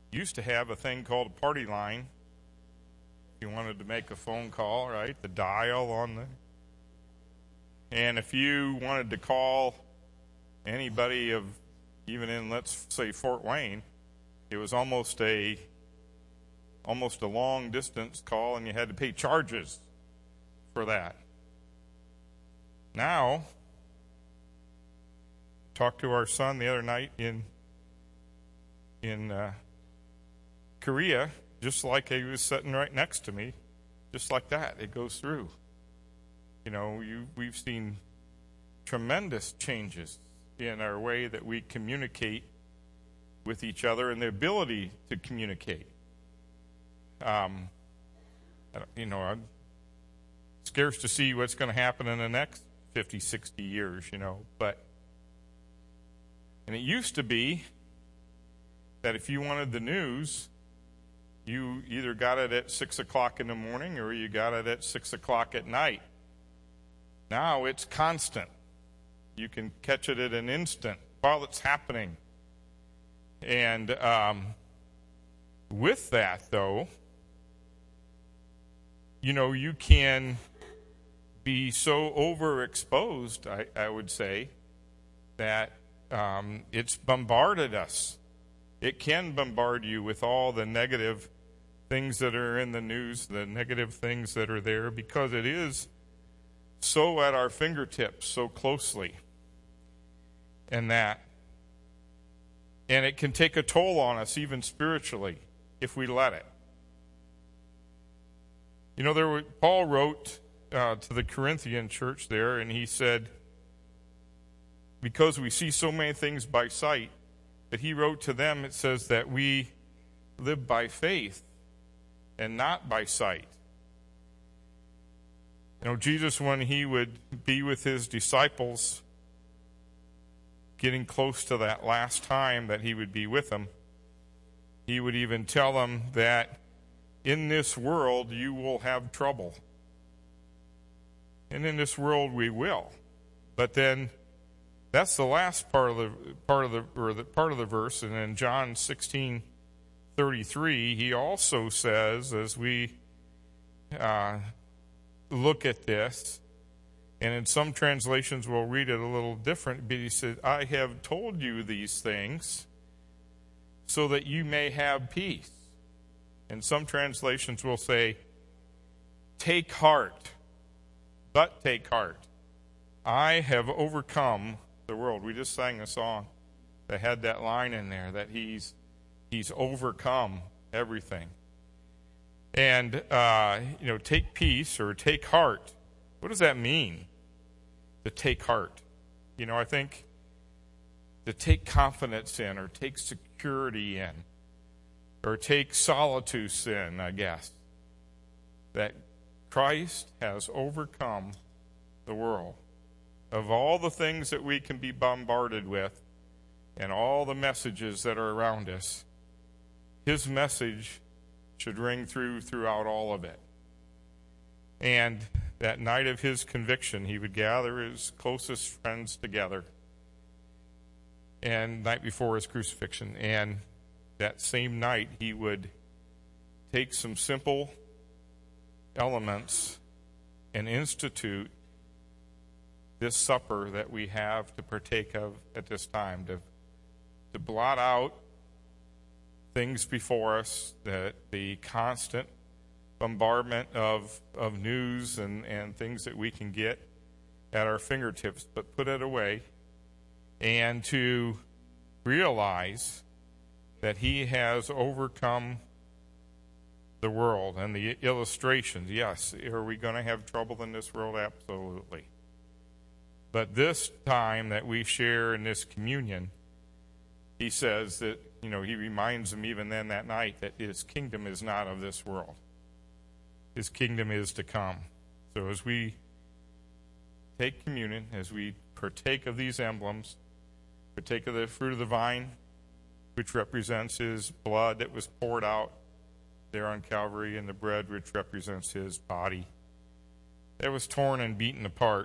used to have a thing called a party line. If you wanted to make a phone call, right, the dial on the... And if you wanted to call anybody of, even in, let's say, Fort Wayne, it was almost a long distance call, and you had to pay charges for that. Now, talked to our son the other night in Korea, just like he was sitting right next to me, just like that, it goes through. You know, we've seen tremendous changes in our way that we communicate with each other and the ability to communicate. I'm scarce to see what's going to happen in the next 50, 60 years, and it used to be that if you wanted the news, you either got it at 6 o'clock in the morning or you got it at 6 o'clock at night. Now it's constant. You can catch it at an instant while it's happening. And with that, though, you can be so overexposed, I would say, that it's bombarded us. It can bombard you with all the negative things that are in the news, the negative things that are there, because it is so at our fingertips, so closely. And it can take a toll on us, even spiritually, if we let it. Paul wrote to the Corinthian church there, and he said, because we see so many things by sight, that he wrote to them, it says that we live by faith and not by sight. Jesus, when he would be with his disciples, getting close to that last time that he would be with them, he would even tell them that in this world you will have trouble. And in this world we will. But then that's the last part of the verse, and in John 16:33, he also says, as we look at this, and in some translations we'll read it a little different, but he said, I have told you these things so that you may have peace. And some translations will say, take heart, but take heart. I have overcome the world. We just sang a song that had that line in there, that he's overcome everything. And, take peace or take heart. What does that mean, to take heart? I think to take confidence in, or take security in, or take solitude in, I guess. That Christ has overcome the world. Of all the things that we can be bombarded with, and all the messages that are around us, his message should ring throughout all of it. And that night of his conviction, he would gather his closest friends together, and night before his crucifixion. And that same night, he would take some simple elements and institute this supper that we have to partake of at this time, to blot out things before us, the constant bombardment of news and things that we can get at our fingertips, but put it away, and to realize that he has overcome the world. And the illustrations, yes, are we going to have trouble in this world? Absolutely. But this time that we share in this communion, he says that, he reminds them even then that night that his kingdom is not of this world. His kingdom is to come. So as we take communion, as we partake of these emblems, partake of the fruit of the vine, which represents his blood that was poured out there on Calvary, and the bread which represents his body that was torn and beaten apart,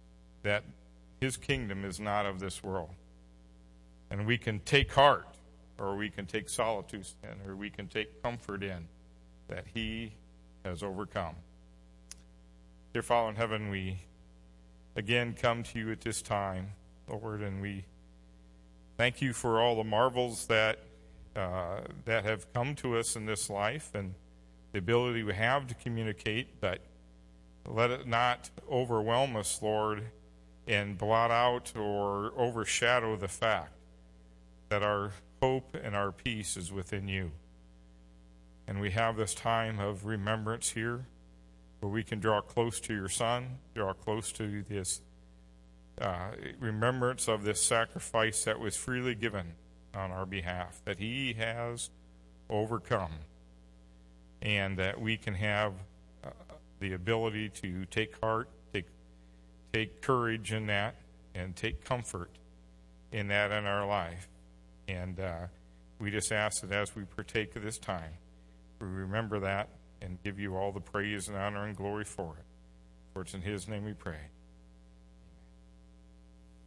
that his kingdom is not of this world. And we can take heart or we can take solace in, or we can take comfort in, that he has overcome. Dear Father in heaven, we again come to you at this time, Lord, and we thank you for all the marvels that have come to us in this life and the ability we have to communicate, but let it not overwhelm us, Lord, and blot out or overshadow the fact that our hope and our peace is within you. And we have this time of remembrance here where we can draw close to your Son, draw close to this remembrance of this sacrifice that was freely given on our behalf, that he has overcome, and that we can have the ability to take heart, take courage in that, and take comfort in that in our life. And we just ask that as we partake of this time, we remember that and give you all the praise and honor and glory for it. For it's in his name we pray.